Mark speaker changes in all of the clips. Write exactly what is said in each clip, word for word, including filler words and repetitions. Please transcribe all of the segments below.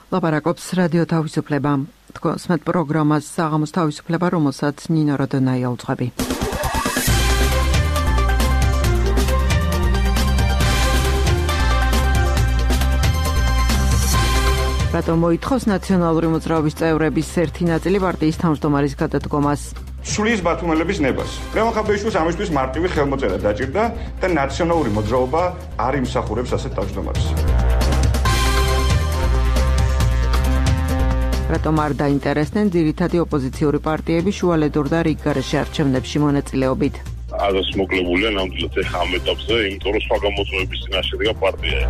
Speaker 1: ლაპარაკობს რადიო თავისუფლება. თქვენს მეტ პროგრამას საღამოს თავისუფლება, რომელსაც ნინო როდონაია უძღვები. რატომ მოითხოვს ნაციონალური მოძრაობის წევრების ერთი ნაწილი პარტიის თავმჯდომარის გადადგომას?
Speaker 2: სulis ბათუმელების ნებას. ლევან ხაბეიშვილს ამისთვის მარტივი ხელმოწერა დაჭირდა და ნაციონალური მოძრაობა არ იმსახურებს ასეთ თავმჯდომარეს. რატომ არ დაინტერესდნენ ძირითადი ოპოზიციური პარტიები შუალედურ და რიგგარეშე არჩევნებში მონაწილეობით?
Speaker 3: აღას მოკლებულია ნამდვილად ახლა ამ ეტაპზე, იმიტომ რომ სხვა გამოწვევების წინაშე დგა პარტია.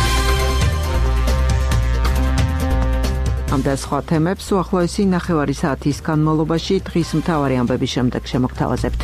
Speaker 1: ამ და სხვა თემებს უახლოესი ნახევარი საათის განმავლობაში დღის მთავარი ამბების შემდეგ შემოგთავაზებთ.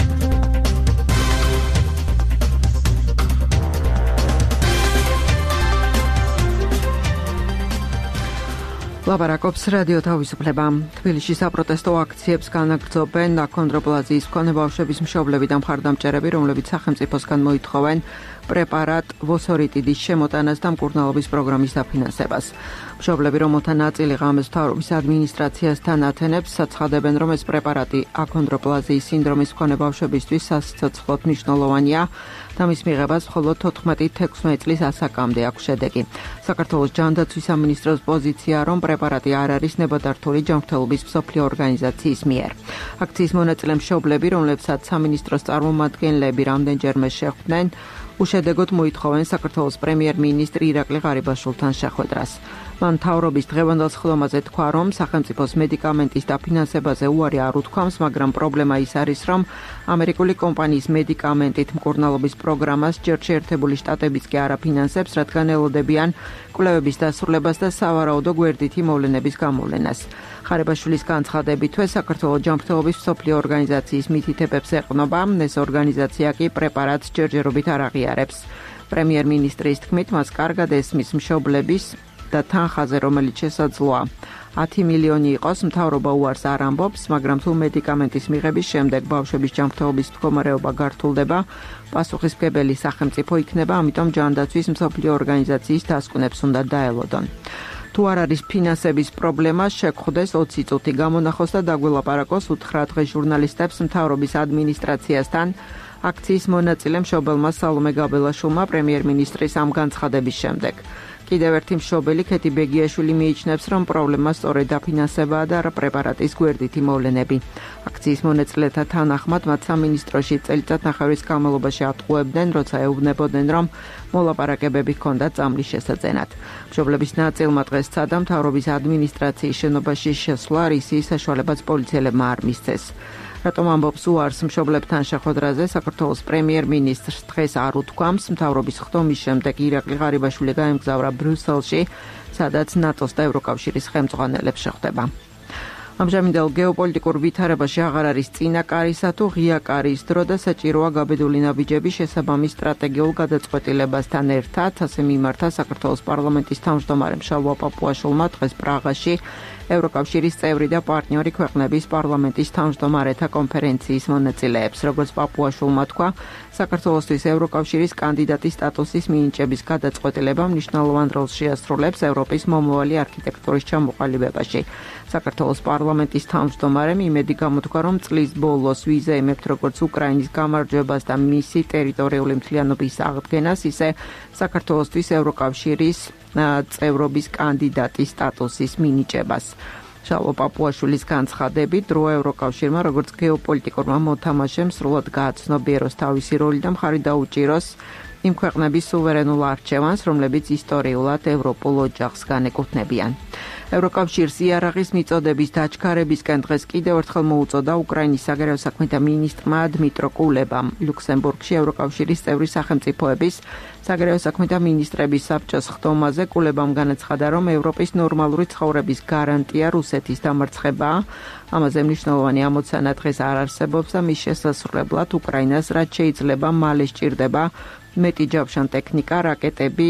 Speaker 1: ლაპარაკობს რადიო თავისუფლება. თბილისში საპროტესტო აქციებს განაგრძობენ აქონდროპლაზიის მქონე ბავშვების მშობლები და მხარდამჭერები, რომლებიც სახელმწიფოსგან მოითხოვენ პრეპარატ ვოსორიტიდის შემოტანას და მკურნალობის პროგრამის დაფინანსებას. მშობლები, რომელთა ნაწილი ღამეს მთავრობის ადმინისტრაციასთან ათენებს, საცხადებენ, რომ ეს პრეპარატი აქონდროპლაზიის სინდრომის მქონე ბავშვებისთვის სასიცოცხლოდ მნიშვნელოვანია და მის მიღებას მხოლოდ თოთხმეტი წლის ასაკამდე აქვს შედეგი. საქართველოს ჯანდაცვის სამინისტროს პოზიცია, რომ პრეპარატი არ არის ნებადართული ჯანმრთელობის მსოფლიო ორგანიზაციის მიერ. აქციის მონაწილე მშობლები, რომლებსაც სამინისტროს წარმომადგენლები რამდენჯერმე შეხვდნენ, უშედეგოდ მოითხოვენ საქართველოს პრემიერ-მინისტრ ირაკლი ღარიბაშვილთან შეხვედრას. მან მთავრობის დღევანდელ სხდომაზე თქვა, რომ სახელმწიფოს მედიკამენტის დაფინანსებაზე უარი არ უთქვამს, მაგრამ პრობლემა ის არის, რომ ამერიკული კომპანიის მედიკამენტით მკურნალობის პროგრამას ჯერ შეერთებული შტატებიც კი არ აფინანსებს, რადგან ელოდებიან კვლევების დასრულებას და სავარაუდო გვერდითი მოვლენების გამოვლენას. ღარიბაშვილის განცხადებითვე საქართველოს ჯანმრთელობის მსოფლიო ორგანიზაციის მითითებებს ეყნობა, ეს ორგანიზაცია კი პრეპარატს ჯერჯერობით არ აღიარებს. პრემიერ-მინისტრის თქმით, მას კარგად ესმის მშობლების და თანხაზე, რომელიც შესაძლოა ათი მილიონი იყოს, მთავრობა უარს არ ამბობს, მაგრამ თუ მედიკამენტის მიღების შემდეგ ბავშვების ჯანმრთელობის მდგომარეობა გართულდება, პასუხისმგებელი სახელმწიფო იქნება, ამიტომ ჯანდაცვის მსოფლიო ორგანიზაციის დასკვნებს უნდა დაელოდონ. თუ არ არის ფინანსების პრობლემა, შეგხვდეს ოცი წუთი გამონახოს და დაგველაპარაკოს უთხრა დღეს ჟურნალისტებს მთავრობის ადმინისტრაციასთან. აქციის მონაწილე მშობელმა სალომე გაბელაშვილმა პრემიერ-მინისტრის ამ განცხადების შემდეგ. კიდევ ერთი მშობელი ქეთი ბეგიაშვილი მიიჩნევს, რომ პრობლემა სწორედ დაფინანსებაა და პრეპარატის გვერდითი მოვლენები. აქციის მონაწილეთა თანახმად მათ სამინისტროში წელიწადნახევრის განმავლობაში ატყუებდნენ, როცა ეუბნებოდნენ, რომ მოლაპარაკებები ჰქონდათ წამლის შესაძენად. მშობლების ნაწილმა დღეს სცადა მთავრობის ადმინისტრაციის შენობაში შესვლა, რისი საშუალებაც პოლიციელებმა არ მისცეს. რატომ ამბობს უარს მშობლებთან შეხვედრაზე, საქართველოს პრემიერ-მინისტრს დღეს არ უთქვამს, მთავრობის ხდომის შემდეგ ირაკლი ღარიბაშვილი გაემგზავრა ბრიუსელში, სადაც ნატოს და ევროკავშირის ხელმძღვანელებს შეხვდება. ამჟამინდელ გეოპოლიტიკურ ვითარებაში აღარ არის წინა კარისა თუ ღია კარის დრო და საჭიროა გაბედული ნაბიჯები შესაბამის სტრატეგიულ გადაწყვეტილებასთან ერთად, ასე მიმართა საქართველოს პარლამენტის თავმჯდომარემ შალვა პაპუაშვილმა დღეს პრაღაში ევროკავშირის წევრი და პარტნიორი ქვეყნების პარლამენტის თავმჯდომარეთა კონფერენციის მონაწილეებს. როგორც პაპუაშვილმა თქვა, საქართველოსთვის ევროკავშირის კანდიდატის სტატუსის მინიჭების გადაწყვეტილება მნიშვნელოვან როლს შეასრულებს ევროპის მომავალი არქიტექტურის ჩამოყალიბებაში. საქართველოს პარლამენტის თავმჯდომარემ იმედი გამოთქვა, რომ წლის ბოლოს ვიზეიმებთ როგორც უკრაინის გამარჯვებას და მისი ტერიტორიული მთლიანობის აღდგენას, ისე საქართველოსთვის ევროკავშირის წევრობის კანდიდატის სტატუსის მინიჭებას. შალვა პაპუაშვილის განცხადებით, დრო ევროკავშირმა როგორც გეოპოლიტიკურმა მოთამაშემ სრულად გააცნობიეროს თავისი როლი და მხარი დაუჭიროს იმ ქვეყნების სუვერენულ არჩევანს, რომლებიც ისტორიულად ევროპულ ოჯახს განეკუთვნებიან. ევროკავშირს იარაღის მიწოდების დაჩქარებისკენ დღეს კიდევ ერთხელ მოუწოდა უკრაინის საგარეო საქმეთა მინისტრმა დმიტრო კულებამ. ლუქსემბურგში ევროკავშირის წევრი სახელმწიფოების საგარეო საქმეთა მინისტრების საბჭოს ხდომაზე კულებამ განაცხადა, რომ ევროპის ნორმალური ცხოვრების გარანტია რუსეთის დამარცხებაა. ამაზე მნიშვნელოვანი ამოცანა დღეს არ არსებობს და მის შესასრულებლად უკრაინას რაც შეიძლება მალე სჭირდება მეტი ჯავშან ტექნიკა, რაკეტები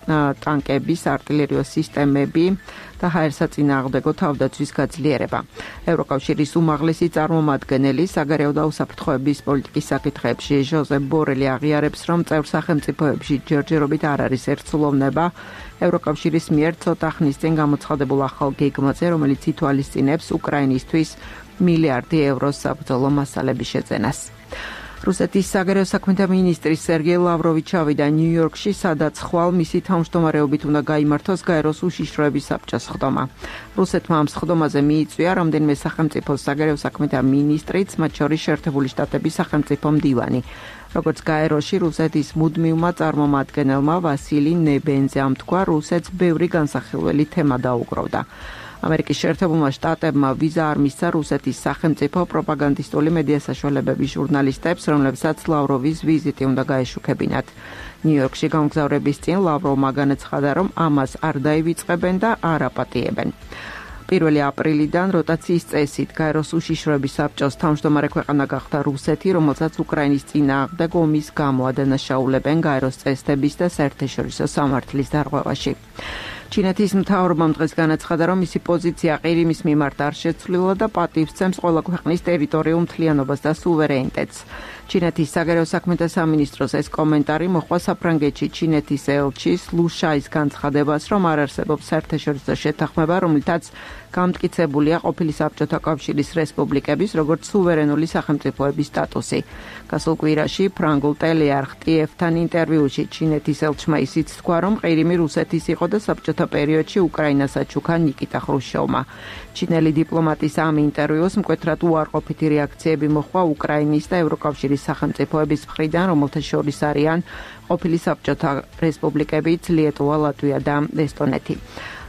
Speaker 1: ტანკების, არტილერიო სისტემები და ჰაერსაწინააღმდეგო თავდაცვის გაძლიერება. ევროკავშირის უმაღლესი წარმომადგენელი საგარეო და უსაფრთხოების პოლიტიკის საკითხებში ჟოზეფ ბორელი აღიარებს, რომ წევრ სახელმწიფოებში ჯერჯერობით არ არის ერთსულოვნება ევროკავშირის მიერ ცოტა ხნის წინ გამოცხადებულ ახალ გეგმაზე, რომელიც ითვალისწინებს უკრაინისთვის მილიარდი ევროს საბრძოლო მასალების შეძენას. რუსეთის საგარეო საქმეთა მინისტრი სერგეი ლავროვი ჩავიდა ნიუ-იორკში, სადაც ხვალ მისი თავმჯდომარეობით უნდა გაიმართოს გაეროს უშიშროების საბჭოს სხდომა. რუსეთმა ამ სხდომაზე მიიწვია რამდენიმე სახელმწიფოს საგარეო საქმეთა მინისტრიც, მათ შორის შეერთებული შტატების სახელმწიფო მდივანი. როგორც გაეროში რუსეთის მუდმივმა წარმომადგენელმა ვასილი ნებენზემ თქვა, რუსეთს ბევრი განსახილველი თემა დაუგროვდა. ამერიკის შეერთებულმა შტატებმა ვიზა არ მისცა რუსეთის სახელმწიფო პროპაგანდისტული მედია საშუალებების ჟურნალისტებს, რომლებსაც ლავროვის ვიზიტი უნდა გაეშუქებინათ. ნიუ-იორკში გამგზავრების წინ ლავროვმა განაცხადა, რომ ამას არ დაივიწყებენ და არ აპატიებენ. პირველი აპრილიდან როტაციის წესით გაეროს უშიშროების საბჭოს თავმჯდომარე ქვეყანა გახდა რუსეთი, რომელსაც უკრაინის წინააღმდეგ ომის გამო ადანაშაულებენ გაეროს წესდების და საერთაშორისო სამართლის დარღვევაში. ჩინეთის მთავრობამ დღეს განაცხადა, რომ მისი პოზიცია ყირიმის მიმართ არ შეცვლილა და პატივს სცემს ყველა ქვეყნის ტერიტორიულ მთლიანობას და სუვერენიტეტს. ჩინეთის საგარეო საქმეთა სამინისტროს ეს კომენტარი მოჰყვა საფრანგეთში ჩინეთის ელჩის ლუშაის განცხადებას, რომ არ არსებობს საერთაშორისო შეთანხმება, რომლითაც გამტკიცებულია ყოფილი საბჭოთა კავშირის რესპუბლიკების, როგორც სუვერენული სახელმწიფოების სტატუსი. გასულ კვირაში ფრანგულ ტელეარხ ტი ეფ-თან ინტერვიუში ჩინეთის ელჩმა ისიც თქვა, რომ ყირიმი რუსეთის იყო და საბჭოთა პერიოდში უკრაინას აჩუქა ნიკიტა ხრუშჩოვმა. ჩინელი დიპლომატის ამ ინტერვიუს მკვეთრად უარყოფითი რეაქციები მოჰყვა უკრაინის და ევროკავშირის სახელმწიფოების მხრიდან, რომელთა შორის არიან ყოფილი საბჭოთა რესპუბლიკებიც ლიეტუვა, ლატვია და ესტონეთი.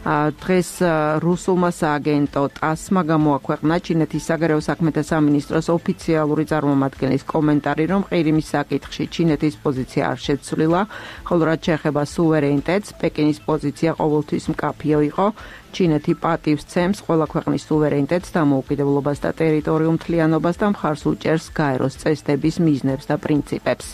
Speaker 1: დღეს რუსულმა სააგენტო ტასმა გამოაქვეყნა ჩინეთის საგარეო საქმეთა სამინისტროს ოფიციალური წარმომადგენლის კომენტარი, რომ ყირიმის საკითხში ჩინეთის პოზიცია არ შეცვლილა, ხოლო რაც შეეხება სუვერენიტეტს, პეკინის პოზიცია ყოველთვის მკაფიო იყო. ჩინეთი პატივს სცემს ყველა ქვეყნის სუვერენიტეტს, დამოუკიდებლობას და ტერიტორიულ მთლიანობას და მხარს უჭერს გაეროს წესდების მიზნებს და პრინციპებს.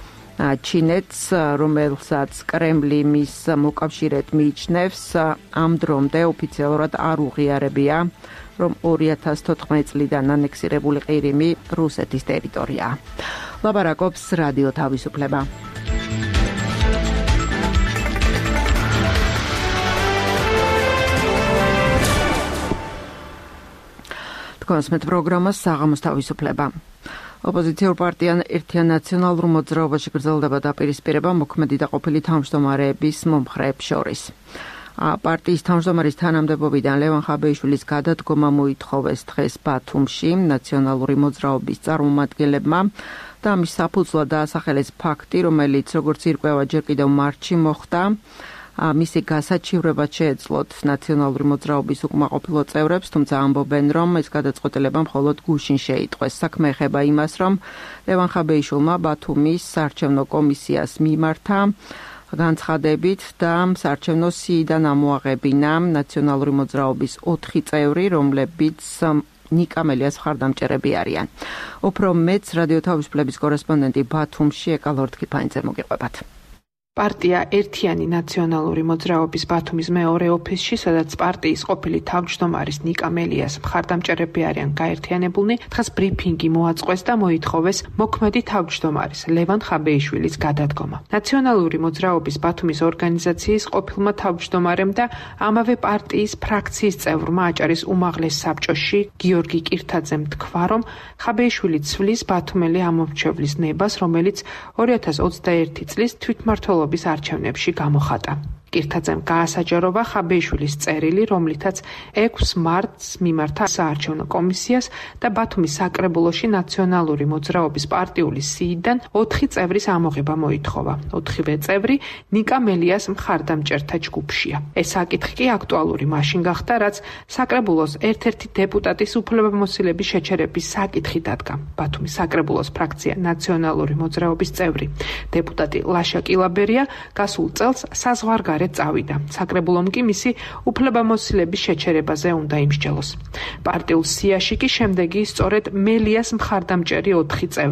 Speaker 1: ჩინეთს, რომელსაც კრემლი მის მოკავშირედ მიიჩნევს, ამ დრომდე ოფიციალურად არ უღიარებია, რომ ორი ათას თოთხმეტი წლიდან ანექსირებული ყირიმი რუსეთის ტერიტორიაა. ლაპარაკობს რადიო თავისუფლება. თქვენს პროგრამას საღამოს თავისუფლება. ოპოზიციურ პარტია ერთიან ნაციონალურ მოძრაობაში გრძელდება დაპირისპირება მოქმედი და ყოფილი თავმჯდომარეების მომხრეებს შორის. პარტიის თავმჯდომარის თანამდებობიდან ლევან ხაბეიშვილის გადადგომა მოითხოვეს დღეს ბათუმში ნაციონალური მოძრაობის წარმომადგენლებმა და ამის საფუძვლად დაასახელეს ფაქტი, რომელიც როგორც ირკვევა ჯერ კიდევ მარტში მოხდა. მისი გასაჩივრება შეეძლოთ ნაციონალური მოძრაობის უკმაყოფილო წევრებს, თუმცა ამბობენ, რომ ეს გადაწყვეტილება მხოლოდ გუშინ შეიტყვეს. საქმე ეხება იმას, რომ ლევან ხაბეიშვილმა ბათუმის საარჩევნო კომისიას მიმართა განცხადებით და საარჩევნო სიიდან ამოაღებინა ნაციონალური მოძრაობის ოთხი წევრი, რომლებიც ნიკა მელიას მხარდამჭერები არიან. უფრო მეც რადიო თავისუფლების კორესპონდენტი ბათუმში ეკა ლორთქიფანიძე მოგიყვებათ.
Speaker 4: პარტია ერთიანი ნაციონალური მოძრაობის ბათუმის მეორე ოფისში, სადაც პარტიის ყოფილი თავმჯდომარის ნიკა მელიას მხარდამჭერები არიან გაერთიანებულნი, დღეს ბრიფინგი მოაწყვეს და მოითხოვეს მოქმედი თავმჯდომარის ლევან ხაბეიშვილის გადადგომა. ნაციონალური მოძრაობის ბათუმის ორგანიზაციის ყოფილმა თავმჯდომარემ და ამავე პარტიის ფრაქციის წევრმა აჭარის უმაღლეს საბჭოში გიორგი კირთაძემ თქვა, რომ ხაბეიშვილი ცვლის ბათუმელი ამომრჩევლის ნებას, რომელიც ორი ათას ოცდაერთი წლის თვითმმართველობის არჩევნებში გამოხატა. კირთაძემ გაასაჯაროვა ხაბეიშვილის წერილი, რომლითაც ექვსი მარტს მიმართა საარჩევნო კომისიას და ბათუმის საკრებულოში ნაციონალური მოძრაობის პარტიული სიიდან ოთხი წევრის ამოღება მოითხოვა. ოთხივე წევრი ნიკა მელიას მხარდამჭერთა ჯგუფშია. ეს საკითხი კი აქტუალური მაშინ გახდა, რაც საკრებულოს ერთ-ერთი დეპუტატის უფლებამოსილების შეჩერების საკითხი დადგა. ბათუმის საკრებულოს ფრაქცია ნაციონალური მოძრაობის წევრი დეპუტატი ლაშა კილაბერია გასულ წელს საზღვარგარეთ წავიდა. საკრებულომ კი მისი უფლებამოსილების შეჩერებაზე უნდა იმსჯელოს. პარტიულ სიაში კი შემდეგი სწორედ მელიას მხარდამჭერი ოთხი წევრია.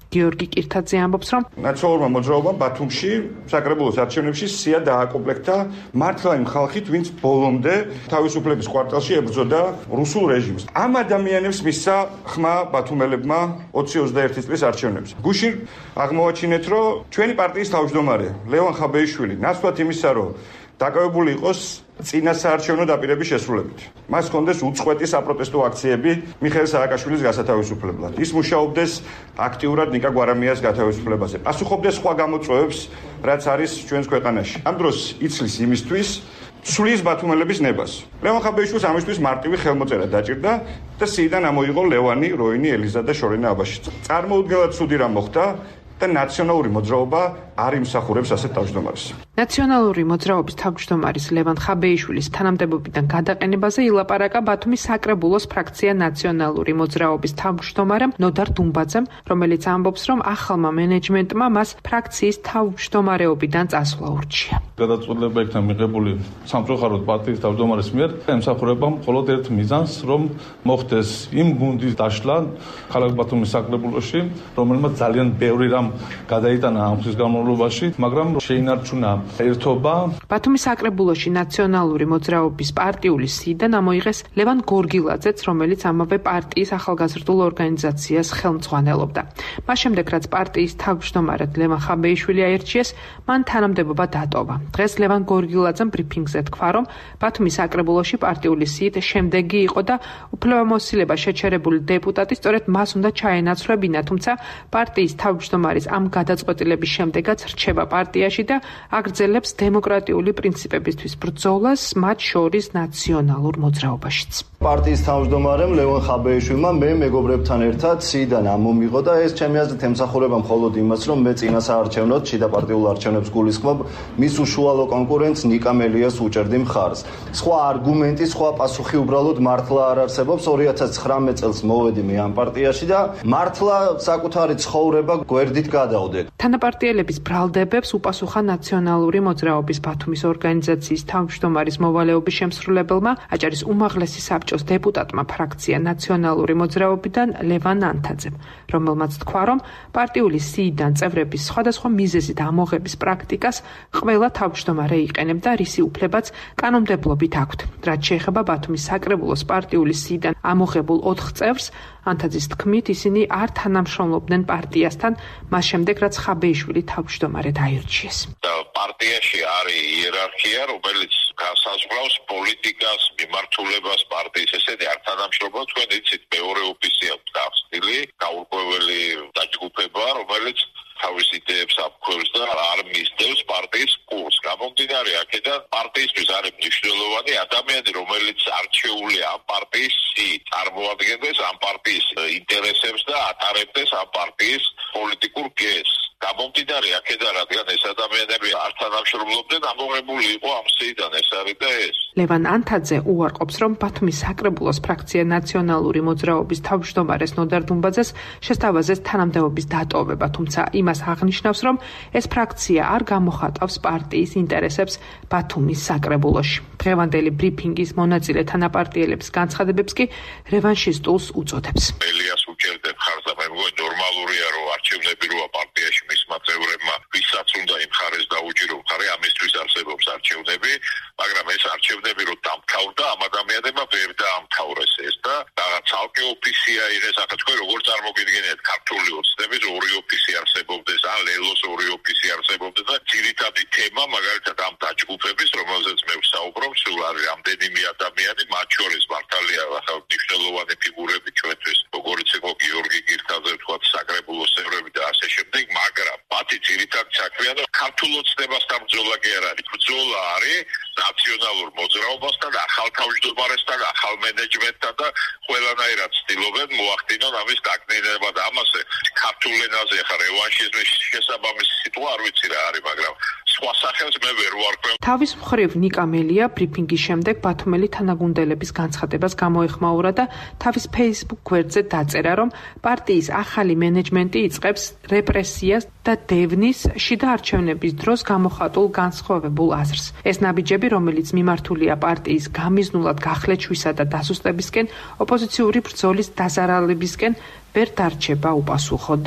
Speaker 4: გიორგი კირთაძე ამბობს, რომ
Speaker 2: ნაციონალურმა მოძრაობამ ბათუმში საკრებულოს არჩევნებში სია დააკომპლექტა მართლა იმ ხალხით, ვინც ბოლომდე თავისუფლების კვარტალში ებრძოდა რუსულ რეჟიმს. ამ ადამიანებს მისცა ხმა ბათუმელებმა ოცი ოცდაერთი წლის არჩევნებზე. გუშინ აღმოვაჩინეთ, რომ ჩვენი პარტიის თავმჯდომარე ლევან ხაბეიშვილი ნაცვლად იმისა, რომ დაკავებული იყოს წინა საარჩევნო დაპირების შესრულებით. მას ჰქონდეს უწყვეტი საპროტესტო აქციები მიხეილ სააკაშვილის გასათავისუფლებლად. ის მუშაობდეს აქტიურად ნიკა გვარამიას გათავისუფლებაზე. პასუხობდეს სხვა გამოწვევებს, რაც არის ჩვენს ქვეყანაში. ამ დროს იცლის იმისთვის სulis ბათუმელების ნებას. ლევან ხაბეიშვილს ამისთვის მარტივი ხელმოწერა დაჭირდა და სიიდან ამოიღო ლევანი, როინი, ელიზა და შორენა აბაშიძე. წარმოუდგენლად ცუდი რამ მოხდა და ნაციონალური მოძრაობა არ იმსახურებს ასეთ თავმჯდომარეს.
Speaker 4: ნაციონალური მოძრაობის თავმჯდომარის ლევან ხაბეიშვილის თანამდებობიდან გადაყენებაზე ილაპარაკა ბათუმის საკრებულოს ფრაქცია ნაციონალური მოძრაობის თავმჯდომარემ ნოდარ დუმბაძემ, რომელიც ამბობს, რომ ახალმა მენეჯმენტმა მას ფრაქციის თავმჯდომარეობიდან წასვლა ურჩია.
Speaker 5: გადაწყვეტილება იქნა მიღებული სამწუხაროდ პარტიის თავმჯდომარის მიერ, ემსახურება მხოლოდ ერთ მიზანს, რომ მოხდეს იმ გუნდის დაშლა ქალაქ ბათუმის საკრებულოში, რომელმაც ძალიან ბევრი რამ გადაიტანა ამ ხის განმავლობაში, მაგრამ შეინარჩუნა ერთობა.
Speaker 4: ბათუმის საკრებულოში ნაციონალური მოძრაობის პარტიული სიიდან ამოიღეს ლევან გორგილაძეც, რომელიც ამავე პარტიის ახალგაზრდულ ორგანიზაციას ხელმძღვანელობდა. მას შემდეგ, რაც პარტიის თავმჯდომარედ ლევან ხაბეიშვილი აირჩიეს, მან თანამდებობა დატოვა. დღეს ლევან გორგილაძემ ბრიფინგზე თქვა, რომ ბათუმის საკრებულოში პარტიული სიით შემდეგი იყო და უფლებამოსილება შეჩერებული დეპუტატი სწორედ მას უნდა ჩაენაცვლებინა, თუმცა პარტიის თავმჯდომარის ამ გადაწყვეტილების შემდეგაც რჩება პარტიაში და აგრძელებს დემოკრატიული პრინციპებისთვის ბრძოლას, მათ შორის ნაციონალურ მოძრაობაშიც.
Speaker 6: პარტიის თავმჯდომარემ ლევან ხაბეიშვილმა მე მეგობრებთან ერთად სიიდან ამომიღო და ეს ჩემი აზრით ემსახურება მხოლოდ იმას, რომ მე წინა საარჩევნოდ შიდა პარტიულ არჩევნებს გულისხმობ, მის უშუალო კონკურენტს ნიკა მელიას უჭერდი მხარს. სხვა არგუმენტი, სხვა პასუხი უბრალოდ მართლა არ არსებობს. ორი ათას ცხრამეტ წელს მოვედი მე ამ პარტიაში და მართლა საკუთარი ცხოვრება გვერდით გადავდე.
Speaker 4: თანაპარტიელების ბრალდებებს უპასუხა ნაციონალური მოძრაობის ბათუმის ორგანიზაციის თავმჯდომარის მოვალეობის შემსრულებელმა, აჭარის უმაღლესი საბჭოს დეპუტატმა ფრაქცია ნაციონალური მოძრაობიდან ლევან ანთაძემ, რომელმაც თქვა, რომ პარტიული სიიდან წევრების სხვადასხვა მიზეზით ამოღების პრაქტიკას ყველა თავმჯდომარე იყენებდა, რისი უფლებაც კანონმდებლობით აქვთ. რაც შეეხება ბათუმის საკრებულოს პარტიული სიიდან ამოღებულ ოთხ წევრს, ანთაძის თქმით, ისინი არ თანამშრომლობდნენ პარტიასთან, მას შემდეგ, რაც ხაბეიშვილი თავმჯდომარედ აირჩიეს.
Speaker 3: პარტიაში არის იერარქია, რომელიც განსაზღვრავს პოლიტიკას, მიმართულებას პარტიის, ესეთი არ თანამშრომლობ, თქვენ იცით, მეორე ოფისი აქვს გახსნილი, გაურკვეველი დაჯგუფება, რომელიც თავის იდეებს აფქვევს და არ მისდევს პარტიის კურსს. გამომდინარე აქედან პარტიისთვის არის მნიშვნელოვანი ადამიანი, რომელიც არჩეულია ამ პარტიის სიით, წარმოადგენდეს ამ პარტიის ინტერესებს და ატარებდეს ამ პარტიის პოლიტიკურ გეზს. გამომდინარე აქედან, რადგან ეს ადამიანები არ თანამშრომლობდნენ, ამოღებული იყო ამ სიიდან, ეს არის და ეს.
Speaker 4: ლევან ანთაძე უარყოფს, რომ ბათუმის საკრებულოს ფრაქცია ნაციონალური მოძრაობის თავმჯდომარეს ნოდარ დუმბაძეს შესთავაზეს თანამდებობის დატოვება, თუმცა იმას აღნიშნავს, რომ ეს ფრაქცია არ გამოხატავს პარტიის ინტერესებს ბათუმის საკრებულოში. დღევანდელი ბრიფინგის მონაწილე თანაპარტიელების განცხადებებს კი რევანშისტულს უწოდებს.
Speaker 3: ელიას უჭერდებ ხარს და მე მგონი ნორმალურია, რომ არჩევნები როა პარტიაში მისმა წევრებმა, ვისაც უნდა იმ ხარეს დაუჭირო ხარი, ამისთვის არსებობს არჩევნები, მაგრამ ეს არჩევნები რო დამთავრდა, ამ ადამიანებმა ვერ დაამთავრეს ეს და რაღაც ცალკე ოფისია იღეს, ახლა თქვენ როგორ წარმოგიდგენიათ ქართული ოცნების ორი ოფისი არსებობდეს, ან ლელოს ორი ოფისი არსებობდეს და ძირითადი თემა მაგალითად ამ დაჯგუფების, რომელზეც მე ვსაუბრობ, სულ არის რამდენიმე ადამიანი, მათ შორის მართალია ახლა მნიშვნელოვანი ფიგურები ჩვენთვის, როგორც იყო გიორგი კირთაძე, თქვათ საკრებულოს წევრები და ასე შემდეგ, მაგრამ მათი ძირითადი საქმეა და ქართულ ოცნებასთან ბრძოლა კი არ არის. ბრძოლა არის ნაციონალურ მოძრაობასთან, ახალ თავმჯდომარესთან, ახალ მენეჯმენტთან და ყველანაირად ცდილობენ მოახდინონ ამის დაკნინება და ამასე ქართულ ენაზე ხა რევანშიზმის შესაბამისი სიტყვა არ ვიცი რა არის, მაგრამ სხვა სახელს მე ვერ ვარკვევ.
Speaker 4: თავის მხრივ ნიკა მელია ბრიფინგის შემდეგ ბათუმელი თანაგუნდელების განცხადებას გამოეხმაურა და თავის Facebook გვერდზე დაწერა, რომ პარტიის ახალი მენეჯმენტი იწყებს რეპრესიას და დევნის შიდა არჩევნების დროს გამოხატულ განსხვავებულ აზრს. ეს ნაბიჯები, რომელიც მიმართულია პარტიის გამიზნულად გახლეჩვისა და დასუსტებისკენ, ოპოზიციური ბრძოლის დაზარალებისკენ ვერ დარჩება უპასუხოდო.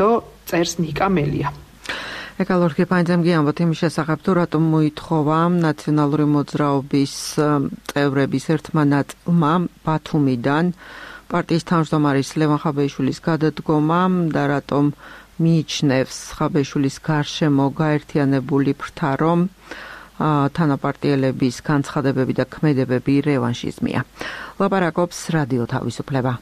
Speaker 4: წერს ნიკა მელია.
Speaker 1: ეკალორქი პანძამგი ამბობთ იმის შესახებ, თუ რატომ მოითხოვა ნაციონალური მოძრაობის წევრების ერთმა ნაწილმა ბათუმიდან პარტიის თავმჯდომარის ლევან ხაბეიშვილის გადადგომა და რატომ მიიჩნევს ხაბეიშვილის გარშემო გაერთიანებული ფრთა, რომ თანაპარტიელების განცხადებები და ქმედებები რევანშიზმია. ლაპარაკობს რადიო თავისუფლება.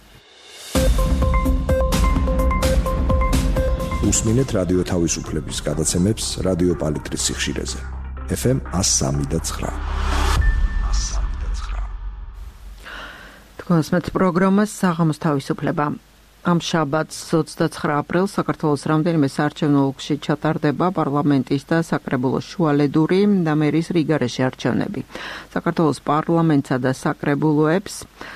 Speaker 7: უსმინეთ რადიო თავისუფლების გადაცემებს რადიო პალიტრის სიხშირეზე. ეფ ემ one oh three და nine.
Speaker 1: თქვენს პროგრამას საღამოს თავისუფლება. ამ შაბათს ოცდაცხრა აპრილს საქართველოს რამდენიმე საარჩევნო ოლქში ჩატარდება პარლამენტის და საკრებულოს შუალედური და მერის რიგარეშე არჩევნები. საქართველოს პარლამენტსა და საკრებულოებს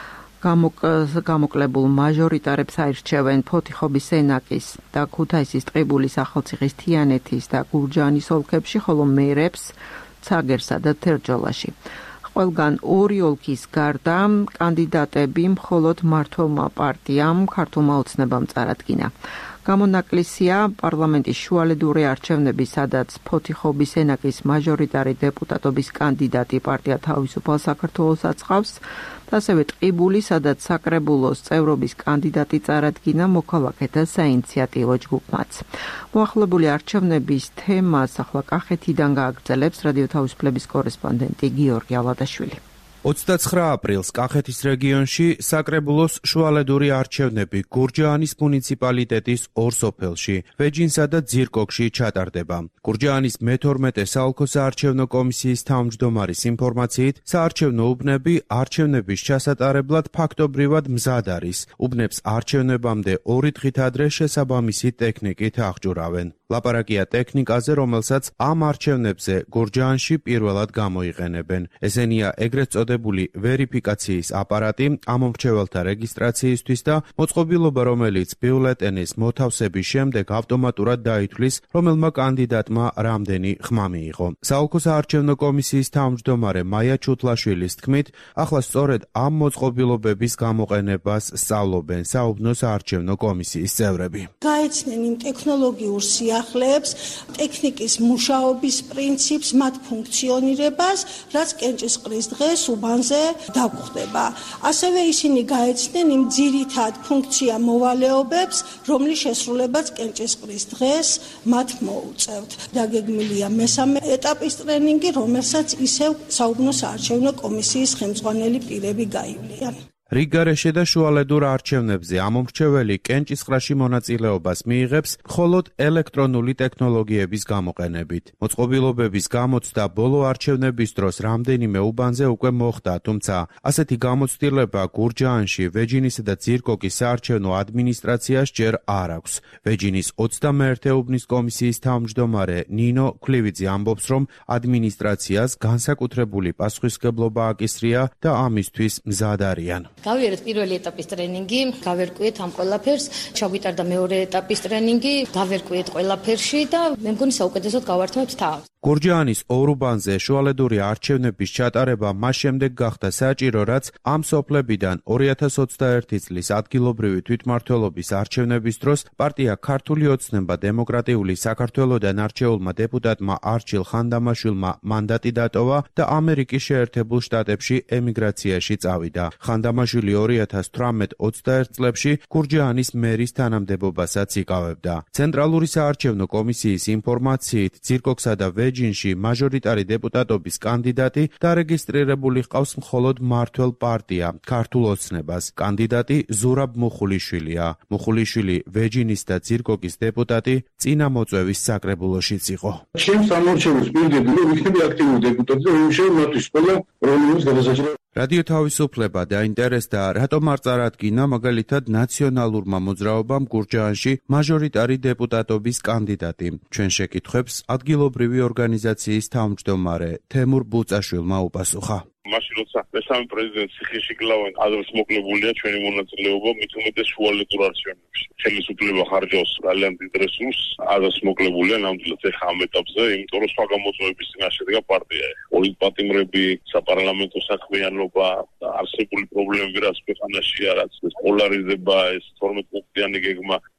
Speaker 1: გამოკლებულ მაჟორიტარებს აირჩევენ ფოთიხობის სენაკის და ქუთაისის ტყიბულის, ახალციხის, თიანეთის და გურჯაანის ოლქებში, ხოლო მერებს ცაგერსა და თერჯოლაში. ყველგან ორი ოლქის გარდა კანდიდატები მხოლოდ მმართველმა პარტიამ ქართულმა ოცნებამ წარადგინა. გამონაკლისია პარლამენტის შუალედური არჩევნები, სადაც ფოთიხობის სენაკის მაჟორიტარი დეპუტატობის კანდიდატი პარტია თავისუფალ საქართველოს აწყავს, ასევე ტყიბული, სადაც საკრებულოს წევრობის კანდიდატი წარადგინა მოქალაქეთა საინიციატივო ჯგუფმაც. მოახლებული არჩევნების თემას ახლა კახეთიდან გააგრძელებს რადიო თავისუფლების კორესპონდენტი გიორგი ალადაშვილი.
Speaker 8: ოცდაცხრა აპრილს კახეთის რეგიონში საკრებულოს შუალედური არჩევნები გურჯაანის მუნიციპალიტეტის ორ სოფელში, ვეჯინსა და ძირკოქში ჩატარდება. გურჯაანის მეთორმეტე საოლქო საარჩევნო კომისიის თავმჯდომარის ინფორმაციით, საარჩევნო უბნები არჩევნების ჩასატარებლად ფაქტობრივად მზად არის. უბნებს არჩევნებამდე ორი დღით ადრე შესაბამისი ტექნიკით აღჭურავენ. ლაპარაკია ტექნიკაზე, რომელსაც ამ არჩევნებზე გურჯაანში პირველად გამოიყენებენ. ესენია ეგრეთ წოდებული ვერიფიკაციის აპარატი ამომრჩეველთა რეგისტრაციისთვის და მოწყობილობა, რომელიც ბიულეტენის მოთავსების შემდეგ ავტომატურად დაითვლის, რომელმა კანდიდატმა რამდენი ხმა მიიღო. საოლქო საარჩევნო კომისიის თავმჯდომარე მაია ჩუთლაშვილის თქმით, ახლა სწორედ ამ მოწყობილობების გამოყენებას სწავლობენ საუბნო საარჩევნო კომისიის წევრები.
Speaker 9: გაეცნენ იმ ტექნოლოგიურ ახლებს ტექნიკის მუშაობის პრინციპს, მათ ფუნქციონირებას, რაც კენჭისყრის დღეს უბანზე დაგვხდება. ასევე ისინი გაეცნენ იმ ძირითად ფუნქცია მოვალეობებს, რომლის შესრულებაც კენჭისყრის დღეს მათ მოუწევთ. დაგეგმილია მესამე ეტაპის ტრენინგი, რომელსაც ისევ საუბნო საარჩევნო კომისიის ხელმძღვანელი პირები გაივლიან.
Speaker 8: რიგარეშე და შუალედურ არჩევნებზე ამომრჩეველი კენჭისყრაში მონაწილეობას მიიღებს მხოლოდ ელექტრონული ტექნოლოგიების გამოყენებით. მოწყობილობების გამოცდა ბოლო არჩევნების დროს რამდენიმე უბანზე უკვე მოხდა, თუმცა ასეთი გამოცდილება გურჯაანში, ვეჯინისა და ძირკოკის საარჩევნო ადმინისტრაციას ჯერ არ აქვს. ვეჯინის ოცდამეერთე უბნის კომისიის თავმჯდომარე ნინო ქლივიძე ამბობს, რომ ადმინისტრაციას განსაკუთრებული პასუხისმგებლობა აკისრია და ამისთვის მზად არიან.
Speaker 10: გავიარეთ პირველი ეტაპის ტრენინგი, გავერკვიეთ ამ ყველაფერს, ჩაგვიტარდა მეორე ეტაპის ტრენინგი, გავერკვიეთ ყველაფერში და მე მგონი საუკეთესოდ გავართმევთ თავს.
Speaker 8: გურჯაანის ორ უბანზე შუალედური არჩევნების ჩატარება მას შემდეგ გახდა საჭირო, რაც ამ სოფლებიდან ორი ათას ოცდაერთი წლის ადგილობრივი თვითმმართველობის არჩევნების დროს პარტია ქართული ოცნება დემოკრატიული საქართველოდან არჩეულმა დეპუტატმა არჩილ ხანდამაშვილმა მანდატი დატოვა და ამერიკის შეერთებულ შტატებში ემიგრაციაში წავიდა. ხანდამაშვილი ორი ათას თვრამეტ ოცდაერთ წლებში გურჯაანის მერის თანამდებობასაც იკავებდა. ცენტრალური საარჩევნო კომისიის ინფორმაციით, ძირკოქსა და ვეჯინში მაჟორიტარი დეპუტატობის კანდიდატი დარეგისტრირებული ჰყავს მხოლოდ მმართველ პარტია ქართულ ოცნებას. კანდიდატი ზურაბ მუხულიშვილია. მუხულიშვილი ვეჯინის და ძირკოკის დეპუტატი წინა მოწვევის საკრებულოშიც იყო.
Speaker 11: ჩემს სამორჩეულს პირდები რომ იქნები აქტიური დეპუტატი და იმშევ მათთვის ყველა პრობლემის გადასაჭრელად.
Speaker 8: რადიო თავისუფლება დაინტერესდა, რატომ არ წარადგინა მაგალითად ნაციონალურმა მოძრაობამ გურჯაანში მაჟორიტარი დეპუტატობის კანდიდატი. ჩვენ შეკითხვებს ადგილობრივი ორგანიზაციის თავმჯდომარე თემურ ბუწაშვილმა უპასუხა.
Speaker 3: მაშინ როცა მესამე პრეზიდენტი ციხეში კლავენ, ადრეს მოკლებულია ჩვენი მონაწილეობა მით უმეტეს შუალედურ არჩევნებში. ხელისუფლება ხარჯავს ძალიან დიდ რესურსს, ადრეს მოკლებულია ნამდვილად ეხა ამ ეტაპზე, იმიტომ რომ სხვა გამოწვევების წინაშე დგა პარტია. პოლიტპატიმრები, საპარლამენტო საქმიანობა, არსებული პრობლემები, რაც ქვეყანაშია, რაც პოლარიზება, ეს თორმეტ პუნქტიანი გეგმა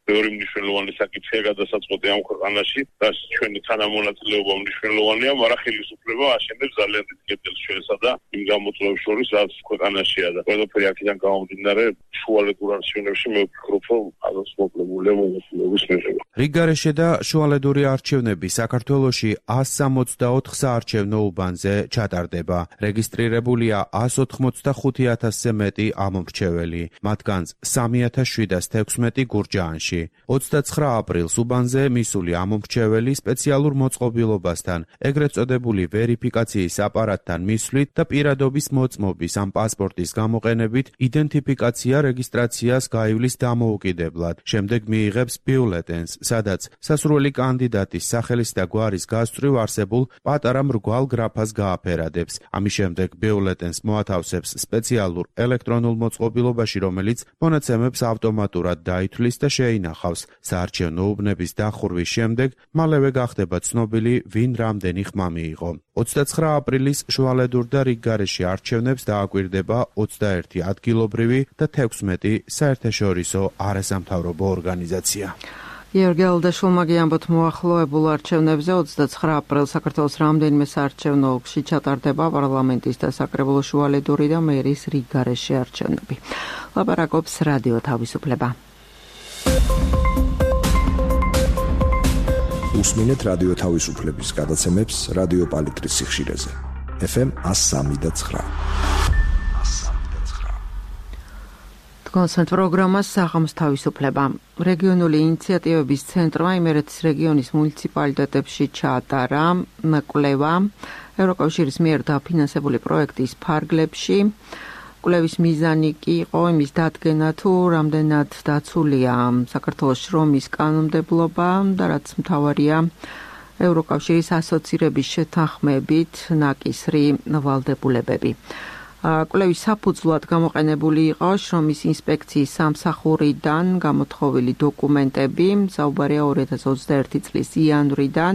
Speaker 3: მეორე მნიშვნელოვანი საკითხია გადასაწყვეტი ამ ქვეყანაში, რაც ჩვენი თანამონაწილეობა მნიშვნელოვანია, მაგრამ ხელისუფლება აშენებს ძალიან დიდ კედელს ჩვენსა და იმ გამოწვევებს შორის, რაც ქვეყანაშია და ყველაფერი აქედან გამომდინარე, შუალედურ არჩევნებში მე ვფიქრობ, რომ ამას მოკლებულია მონაწილეობის მიღება.
Speaker 8: რიგგარეშე და შუალედური არჩევნები საქართველოში ას სამოცდაოთხ საარჩევნო უბანზე ჩატარდება. რეგისტრირებულია ას ოთხმოცდახუთი ათასზე მეტი ამომრჩეველი, მათგანს სამი ათას შვიდას თექვსმეტი გურჯაანში. ოცდაცხრა აპრილს უბანზე მისული ამომრჩეველი სპეციალურ მოწყობილობასთან, ეგრეთ წოდებული ვერიფიკაციის აპარატთან მისვლით და პირადობის მოწმობის ამ პასპორტის გამოყენებით იდენტიფიკაცია რეგისტრაციას გაივლის დამოუკიდებლად. შემდეგ მიიღებს ბიულეტენს, სადაც სასურველი კანდიდატის სახელის და გვარის გასწვრივ არსებულ პატარა მრგვალ გრაფას გააფერადებს. ამის შემდეგ ბიულეტენს მოათავსებს სპეციალურ ელექტრონულ მოწყობილობაში, რომელიც მონაცემებს ავტომატურად დაითვლის და შეინახავს. საარჩევნო უბნების დახურვის შემდეგ მალევე გახდება ცნობილი, ვინ რამდენი ხმა მიიღო. ოცდაცხრა აპრილის შუალედურ და რიგგარეშე არჩევნებს დააკვირდება ოცდაერთი ადგილობრივი და თექვსმეტი საერთაშორისო არასამთავრობო ორგანიზაცია.
Speaker 1: გიორგი ალდაშვილმა გიამბოთ მოახლოებულ არჩევნებზე ოცდაცხრა აპრილს საქართველოს რამდენიმე საარჩევნო ოლქში ჩატარდება პარლამენტის და საკრებულო შუალედური და მერის რიგგარეშე არჩევნები. ლაპარაკობს რადიო თავისუფლება.
Speaker 7: უსმინეთ რადიო თავისუფლების გადაცემებს რადიო პალიტრის სიხშირეზე. ეფ ემ ას სამი და ცხრა.
Speaker 1: კონსერტ პროგრამას საღამოს თავისუფლება. რეგიონული ინიციატივების ცენტრმა იმერეთის რეგიონის მუნიციპალიტეტებში ჩაატარა კვლევა ევროკავშირის მიერ დაფინანსებული პროექტის ფარგლებში. კვლევის მიზანი კი იყო იმის დადგენა, თუ რამდენად დაცულია საქართველოს შრომის კანონმდებლობა და რაც მთავარია ევროკავშირის ასოცირების შეთანხმებით ნაკისრი ვალდებულებები. კვლევის საფუძვლად გამოყენებული იყო შრომის ინსპექციის სამსახურიდან გამოთხოვილი დოკუმენტები, საუბარია ორი ათას ოცდაერთი წლის იანვრიდან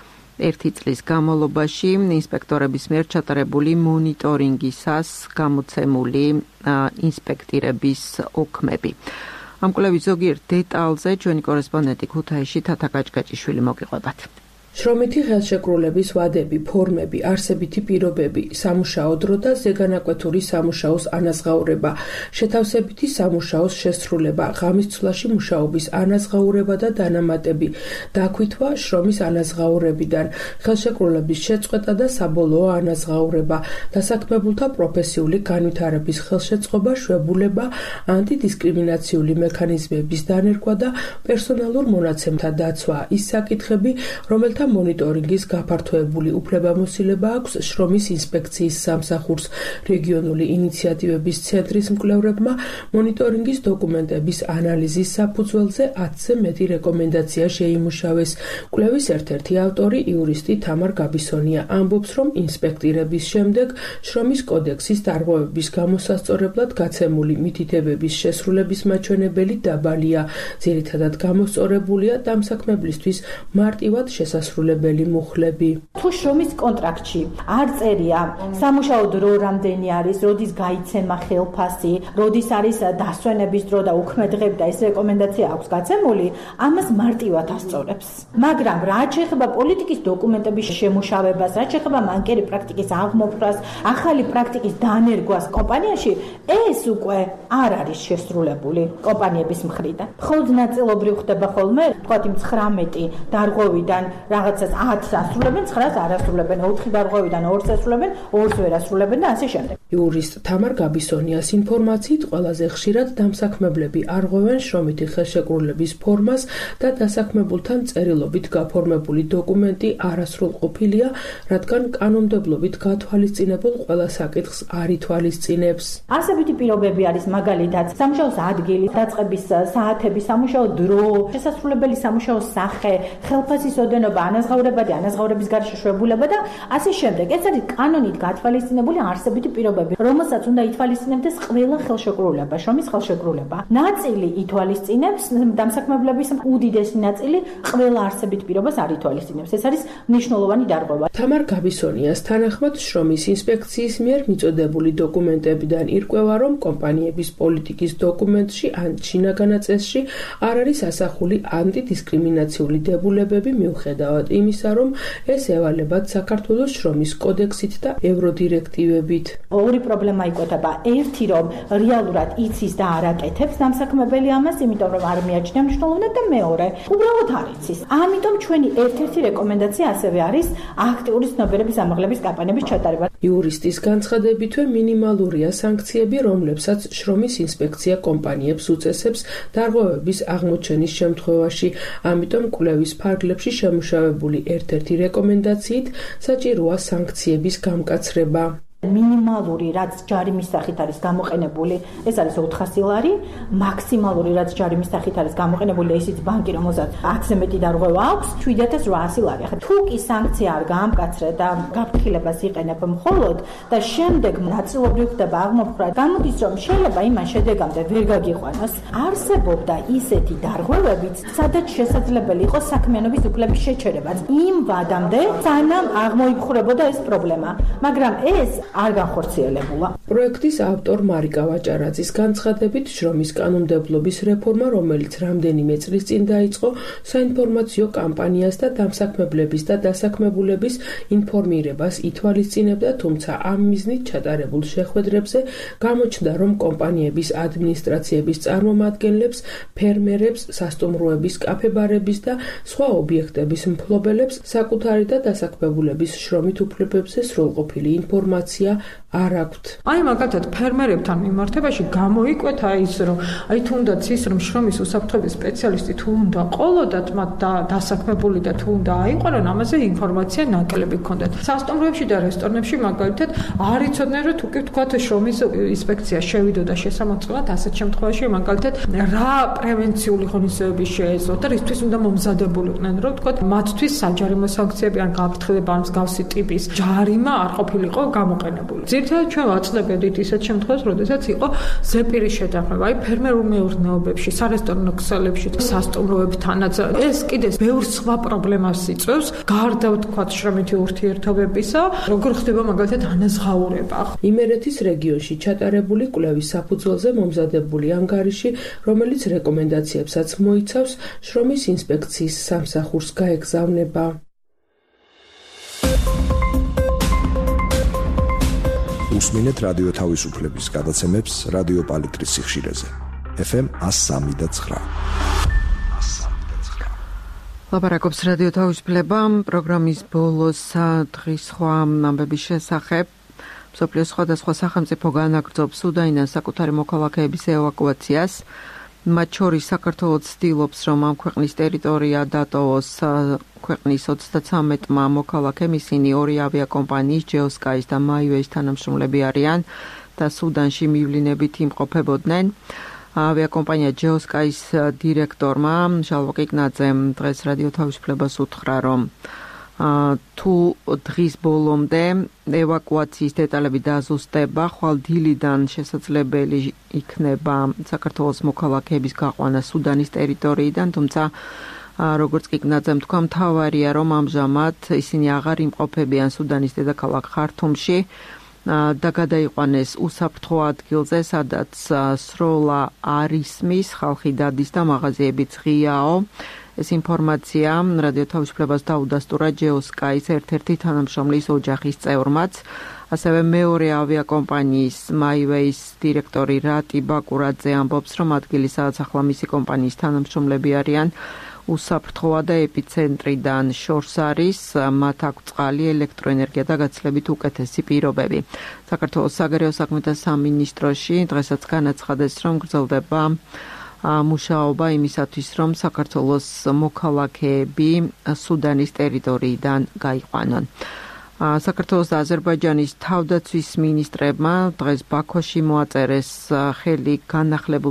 Speaker 1: ერთი წლის განმავლობაში ინსპექტორების მიერ ჩატარებული მონიტორინგისას გამოცემული ინსპექტირების ოქმები. ამ კვლევის ზოგიერთ დეტალზე ჩვენი კორესპონდენტი ქუთაისში თათა გაჭგაჭიშვილი მოგიყვებათ.
Speaker 12: შრომითი ხელშეკრულების ვადები, ფორმები, არსებითი პირობები, სამუშაო დრო და ზეგანაკვეთური სამუშაოს ანაზღაურება, შეთავსებითი სამუშაოს შესრულება, ღამის ცვლაში მუშაობის ანაზღაურება და დანამატები, დაქვითვა შრომის ანაზღაურებიდან, ხელშეკრულების შეწყვეტა და საბოლოო ანაზღაურება, დასაქმებულთა პროფესიული განვითარების ხელშეწყობა, შვებულება, ანტიდისკრიმინაციული მექანიზმების დანერგვა და პერსონალურ მონაცემთა დაცვა, ის საკითხები, რომელთა მონიტორინგის გაფართოებული უფლებამოსილება აქვს შრომის ინსპექციის სამსახურს. რეგიონული ინიციატივების ცენტრის მკვლევრებმა მონიტორინგის დოკუმენტების ანალიზის საფუძველზე ათზე მეტი რეკომენდაცია შეიმუშავეს. კვლევის ერთ-ერთი ავტორი იურისტი თამარ გაბისონია ამბობს, რომ ინსპექტირების შემდეგ შრომის კოდექსის დარღვევების გამოსასწორებლად გაცემული მითითებების შესრულების მაჩვენებელი დაბალია. ძირითადად გამოსწორებულია დამსაქმებლისთვის მარტივად შესასრულებელი მუხლები.
Speaker 13: თუ შრომის კონტრაქტში არ წერია სამუშაო დრო რამდენი არის, როდის გაიცემა ხელფასი, როდის არის დასვენების დრო და უქმე დღები და ეს რეკომენდაცია აქვს გაცემული, ამას მარტივად ასწორებს. მაგრამ რაც შეეხება პოლიტიკის დოკუმენტების შემუშავებას, რაც შეეხება მანკერი პრაქტიკის აღმოფხვრას, ახალი პრაქტიკის დანერგვას კომპანიაში, ეს უკვე არ არის შესრულებული კომპანიების მხრიდან. მხოლოდ ნაწილობრივ ხდება ხოლმე, თქვათ იმ ცხრამეტი დარღვევიდან რაღაცას ათს ასრულებენ, ცხრას არ ასრულებენ, ოთხი დარღვევიდან ორს ასრულებენ, ორს ვერ ასრულებენ და ასე შემდეგ.
Speaker 12: იურისტ თამარ გაბისონიას ინფორმაციით ყველაზე ხშირად დამსაქმებლები არღვევენ შრომითი ხელშეკრულების ფორმას და დასაქმებულთან წერილობით გაფორმებული დოკუმენტი არასრულყოფილია, რადგან კანონმდებლობით გათვალისწინებულ ყველა საკითხს არ ითვალისწინებს.
Speaker 13: არსებითი პირობები არის მაგალითად სამუშაოს ადგილი, დაწყების საათები, სამუშაო დრო, შესასრულებელი სამუშაოს სახე, ხელფასის ოდენობა, ანაზღაურებადი ანაზღაურების გარშე შვებულება და ასე შემდეგ. ეს არის კანონით გათვალისწინებული არსებითი პირობები, რომელსაც უნდა ითვალისწინებდეს ყველა ხელშეკრულება, შრომის ხელშეკრულება. ნაწილი ითვალისწინებს დამსაქმებლების უდიდესი ნაწილი ყველა არსებით პირობას არ ითვალისწინებს. ეს არის მნიშვნელოვანი დარღვევა.
Speaker 12: თამარ გაბისონიას თანახმად შრომის ინსპექციის მიერ მიწოდებული დოკუმენტებიდან ირკვევა, რომ კომპანიების პოლიტიკის დოკუმენტში ან შინაგანაწესში არ არის ასახული ანტიდისკრიმინაციული დებულებები მიუხედავად იმისა, რომ ეს ევალებათ საქართველოს შრომის კოდექსით და ევროდირექტივებით.
Speaker 13: ორი პრობლემა იკვეთება. ერთი, რომ რეალურად იცის და არ აკეთებს დამსაქმებელი ამას, იმიტომ რომ არ მიაჩნია მნიშვნელოვნად და მეორე, უბრალოდ არ იცის. ამიტომ ჩვენი ერთ-ერთი რეკომენდაცია ასევე არის აქტიური ცნობიერების ამაღლების კამპანიების ჩატარება.
Speaker 12: იურისტის განცხადებითვე მინიმალურია სანქციები, რომლებსაც შრომის ინსპექცია კომპანიებს უწესებს დარღვევების აღმოჩენის შემთხვევაში. ამიტომ კვლევის ფარგლებში შემუშავებული ერთ-ერთი რეკომენდაციით საჭიროა სანქციების გამკაცრება.
Speaker 13: მინიმალური, რაც ჯარიმის სახით არის გამოყენებული, ეს არის ოთხასი ლარი, მაქსიმალური, რაც ჯარიმის სახით არის გამოყენებული, ისიც ბანკი, რომელსაც ათზე მეტი დარღვევა აქვს, შვიდ ათას რვაასი ლარი. ახლა თუ კი სანქცია არ გაამკაცრე და გაფრთხილებას იყენებ მხოლოდ და შემდეგ ნაწილობრივ ხდება აღმოფხვრა, გამოდის, რომ შეიძლება იმან შედეგამდე ვერ გაგიყვანოს, არსებობდა ისეთი დარღვევებიც, სადაც შესაძლებელი იყო საქმიანობის უფლების შეჩერებაც. იმ ვადამდე, სანამ აღმოიფხვრებოდა ეს პრობლემა, მაგრამ ეს არ განხორციელებულა.
Speaker 12: პროექტის ავტორ მარიკა ვაჭარაძის განცხადებით, შრომის კანონმდებლობის რეფორმა, რომელიც რამდენიმე წლის წინ დაიწყო, საინფორმაციო კამპანიას და დამსაქმებლების და დასაქმებულების ინფორმირებას ითვალისწინებდა, თუმცა ამ მიზნით ჩატარებულ შეხვედრებზე გამოჩნდა, რომ კომპანიების ადმინისტრაციების წარმომადგენლებს, ფერმერებს, სასტუმროების, კაფე-ბარების და სხვა ობიექტების მფლობელებს საკუთარი და დასაქმებულების შრომით უფლებებზე სრულყოფილი ინფორმაცია არ აქვთ.
Speaker 4: აი მაგალითად ფერმერებთან მიმართებაში გამოიკვეთა ის, რომ აი თუნდაც ის, რომ შრომის უსაფრთხოების სპეციალისტი თუ უნდა ყოლოდათ მათ და დასაქმებული და თუ უნდა აიყვანონ, ამაზე ინფორმაცია ნაკლები ჰქონდათ. სასტუმროებში და რესტორნებში მაგალითად არ იცოდნენ, რომ თუ კი ვთქვათ შრომის ინსპექცია შევიდოდა შესამოწმებლად, ასეთ შემთხვევაში მაგალითად რა პრევენციული ღონისძიებები შეეძლოთ და რისთვის უნდა მომზადებულიყვნენ, რომ ვთქვათ მათთვის საჯარიმო სანქციები ან გაფრთხილება ან მსგავსი ტიპის ჯარიმა არ ყოფილიყო გამოყენებული. ძირითადად ჩვენ ვაწყდებოდით ისეთ შემთხვევას, როდესაც იყო ზეპირი შეთანხმება, აი ფერმერულ მეურნეობებში, სარესტორნო ქსელებში, სასტუმროებთანაც. ეს კიდე ბევრ სხვა პრობლემას იწვევს, გარდა ვთქვათ შრომითი ურთიერთობებისა, როგორ ხდება მაგალითად ანაზღაურება.
Speaker 12: იმერეთის რეგიონში ჩატარებული კვლევის საფუძველზე მომზადებული ანგარიში, რომელიც რეკომენდაციებსაც მოიცავს, შრომის ინსპექციის სამსახურს გაეგზავნება.
Speaker 7: უსმინეთ რადიო თავისუფლების გადაცემებს რადიო პალიტრის სიხშირეზე. ეფ ემ one oh three და nine.
Speaker 1: ლაპარაკობს რადიო თავისუფლება პროგრამის ბოლოს დღის სხვა ამბების შესახებ. მსოფლიოს სხვადასხვა სახელმწიფო განაგრძობს სუდანიდან საკუთარი მოქალაქეების ევაკუაციას. მათ შორის საქართველოს ცდილობს, რომ ამ ქვეყნის ტერიტორია დატოვოს ქვეყნის ოცდათვრამეტმა მოქალაქემ, ისინი ორი ავიაკომპანიის ჯეოსკაის და მაიუეის თანამშრომლები არიან და სუდანში მივლინებით იმყოფებოდნენ. ავიაკომპანია ჯეოსკაის დირექტორმა ჟალვა კიკნაძემ დღეს რადიო თავისუფლებას უთხრა, რომ თუ დღის ბოლომდე ევაკუაციის დეტალები დაზუსტება, ხვალ დილიდან შესაძლებელი იქნება საქართველოს მოქალაქეების გაყვანა სუდანის ტერიტორიიდან, თუმცა როგორც კიკნაძემ თქვა, მთავარია, რომ ამჟამად ისინი აღარ იმყოფებიან სუდანის დედაქალაქ ხართუმში და გადაიყვანეს უსაფრთხო ადგილზე, სადაც სროლა არ ისმის, ხალხი დადის და მაღაზიებიც ღიაო. ეს ინფორმაცია რადიო თავისუფლებას დაუდასტურა ჯეოსკაის ერთ-ერთი თანამშრომლის ოჯახის წევრმაც. ასევე მეორე ავიაკომპანიის მაიუეის დირექტორი რატი ბაკურაძე ამბობს, რომ ადგილი, სადაც ახლა მისი კომპანიის თანამშრომლები არიან, უსაფრთხოა და ეპიცენტრიდან შორს არის, მათ აქვს წყალი, ელექტროენერგია და გაცილებით უკეთესი პირობები. საქართველოს საგარეო საქმეთა სამინისტროში დღესაც განაცხადეს, რომ გრძელდება მუშაობა იმისათვის, რომ საქართველოს მოქალაქეები სუდანის ტერიტორიიდან გაიყვანონ. საქართველოს და აზერბაიჯანის თავდაცვის მინისტრებმა დღეს ბაქოში მოაწერეს ხელი განახლებულ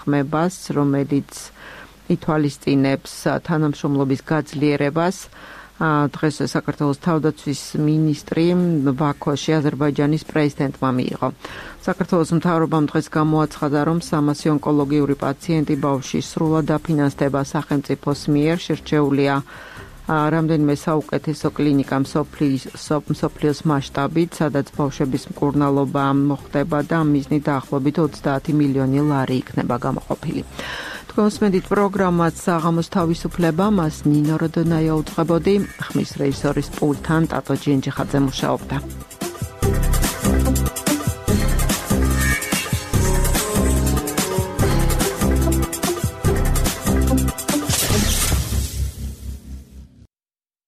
Speaker 1: შეთანხმებას, რომელიც ითვალისწინებს თანამშრომლობის გაძლიერებას. დღეს საქართველოს თავდაცვის მინისტრი ბაქოში აზერბაიჯანის პრეზიდენტმა მიიღო. საქართველოს მთავრობამ დღეს გამოაცხადა, რომ სამასი ონკოლოგიური პაციენტი ბავშვის სრულად დაფინანსდება სახელმწიფოს მიერ, შერჩეულია რამდენიმე საუკეთესო კლინიკა მსოფლიოს მასშტაბით, სადაც ბავშვების მკურნალობა მოხდება და ამ მიზნით დაახლოებით ოცდაათი მილიონი ლარი იქნება გამოყოფილი. თქვენს მედით პროგრამას საღამოს თავისუფლება, მას ნინო როდონაია უძღვებოდი, ხმის რეჟისორის პულტთან ტატო ჯინჯიხაძე მუშაობდა.